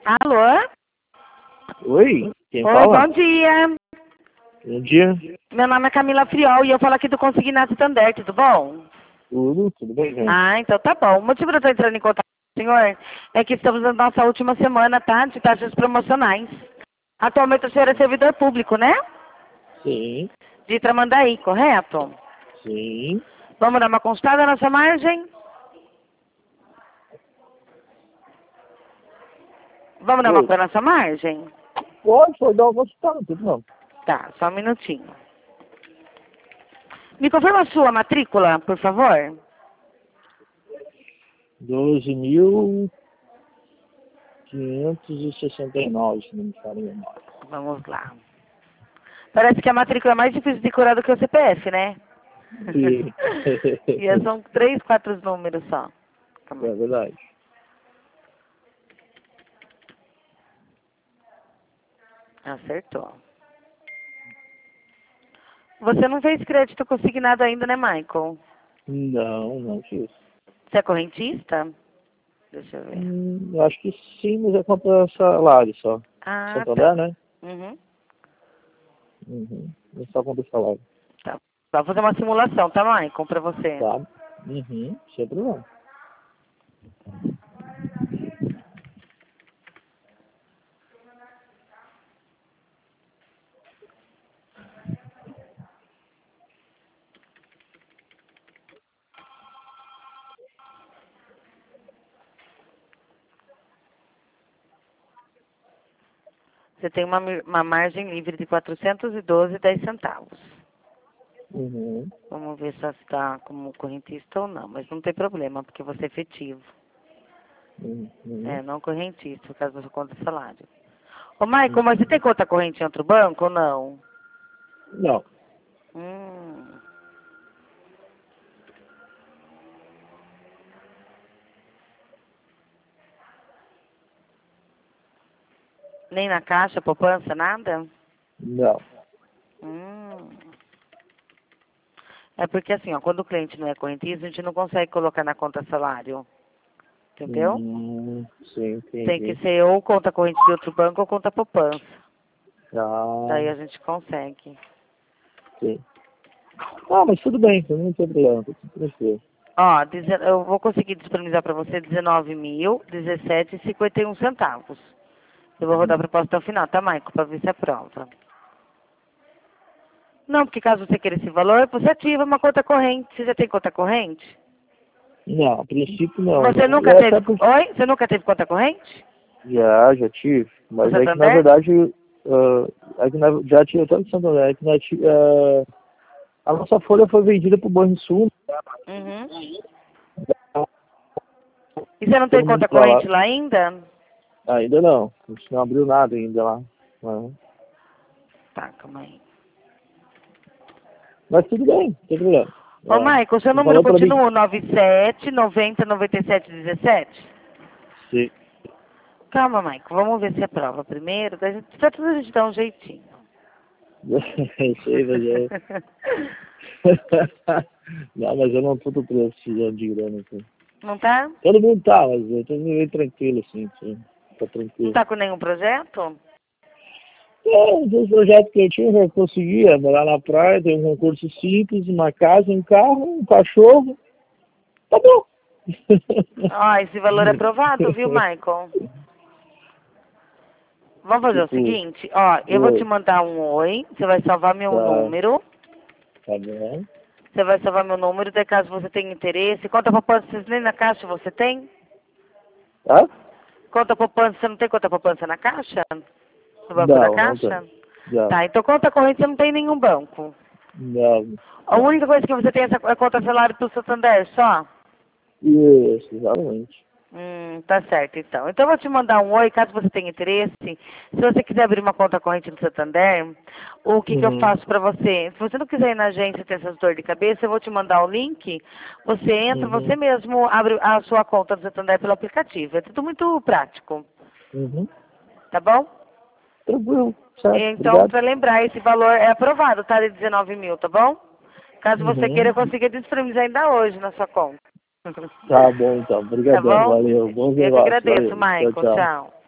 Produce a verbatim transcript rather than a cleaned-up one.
Alô? Oi, quem Oi, fala? bom dia. Bom dia. Meu nome é Camila Friol e eu falo aqui do Consignado Santander, tudo bom? Tudo, tudo bem, gente? Ah, então tá bom. O motivo de eu estar entrando em contato com o senhor é que estamos na nossa última semana, tá? De taxas promocionais. Atualmente o senhor é servidor público, né? Sim, De Tramandaí, correto? sim. Vamos dar uma consultada na sua margem? Vamos dar uma Oi. coisa na sua margem? Pode, pode dar uma consultada, não tem não. Tá, só um minutinho. Me confirma a sua matrícula, por favor? doze mil quinhentos e sessenta e nove, se não me falha a memória. Vamos lá. Parece que a matrícula é mais difícil de curar do que o C P F, né? Sim. E são três, quatro números só. Calma É aí. verdade. Acertou. Você não fez crédito consignado ainda, né, Michael? Não, não fiz. Você é correntista? Deixa eu ver. Hum, eu acho que sim, mas é contra salário só. Ah, Santander, tá. né? Uhum. Uhum. É só contra salário. Tá. Vou fazer uma simulação, tá, Michael, pra você. Tá? Uhum, sem problema. Você tem uma, mi- uma margem livre de quatrocentos e doze e dez centavos. Uhum. Vamos ver se está como correntista ou não. Mas não tem problema, porque você é efetivo. Uhum. É, não correntista, por causa da sua conta de salário. Ô, Michael, mas você tem Uhum. conta corrente em outro banco ou não? Não. Hum. Nem na caixa, poupança, nada? Não. Hum. É porque assim, ó, quando o cliente não é correntista, a gente não consegue colocar na conta salário. Entendeu? Hum, sim, Tem que entendi. ser ou conta corrente de outro banco ou conta poupança. Ah, Daí a gente consegue. sim. Ah, mas tudo bem, não tem problema, tá tudo tranquilo. Ó, deze- eu vou conseguir disponibilizar para você dezenove mil, dezessete e cinquenta e um centavos. Eu vou rodar a Uhum. proposta ao final, tá, Maico? Para ver se aprova. Não, porque caso você queira esse valor, você ativa uma conta corrente. Você já tem conta corrente? Não, a princípio não. Você nunca É teve... até porque Oi? Você nunca teve conta corrente? já, já tive, No mas é que na Santander? verdade, ah, é que na, já tive tanto Santander, é que na, ti- ah, a nossa folha foi vendida pro Banrisul, Uhum. E você não tem todo mundo conta pra lá. corrente lá ainda? Ainda não, a gente não abriu nada ainda lá. Não. Tá, calma aí. Mas tudo bem, não tem problema. Ô, É, Michael, seu você número falou pra mim. continua nove sete, noventa, noventa e sete, dezessete? Sim. Calma, Michael, vamos ver se aprova primeiro. Daí a gente, pra tudo a gente dá um jeitinho. Sei, mas eu... não, mas eu não tô precisando de grana, assim. Não tá? Todo mundo tá, mas eu tô meio tranquilo, assim, sim. Tá Não tranquilo. tá com nenhum projeto? É, um dos projetos que eu tinha, eu conseguia morar na praia, ter um concurso simples, uma casa, um carro, um cachorro. Tá bom. Ó, esse valor é aprovado, viu, Michael? Vamos fazer o Tipo, seguinte, ó, eu vou te oi, mandar um oi, você vai salvar meu tá, número, tá bom. você vai salvar meu número, daí caso você tenha interesse, conta poupança, vocês nem na caixa você tem? Tá? Conta poupança, você não tem conta poupança na caixa? No banco da Não, não caixa? tem. Não, Tá, então conta corrente você não tem em nenhum banco. não, A não. única coisa que você tem é essa é conta salário pro Santander, só? Isso, exatamente. Hum, tá certo, então. Então eu vou te mandar um oi, caso você tenha interesse. Se você quiser abrir uma conta corrente no Santander, o que que eu Uhum, faço pra você? Se você não quiser ir na agência e ter essas dor de cabeça, eu vou te mandar o link. Você entra, você uhum, mesmo abre a sua conta do Santander pelo aplicativo. É tudo muito prático, uhum. tá bom? Tranquilo, certo, Então, obrigado. pra lembrar, esse valor é aprovado, tá? De dezenove mil, tá bom? Caso você queira, Uhum. eu consiga disponibilizar ainda hoje na sua conta. Tá bom, então. Tá Obrigadão, bom? valeu. Bons Eu que negócios, agradeço, valeu. Tchau, Michael. tchau. Tchau.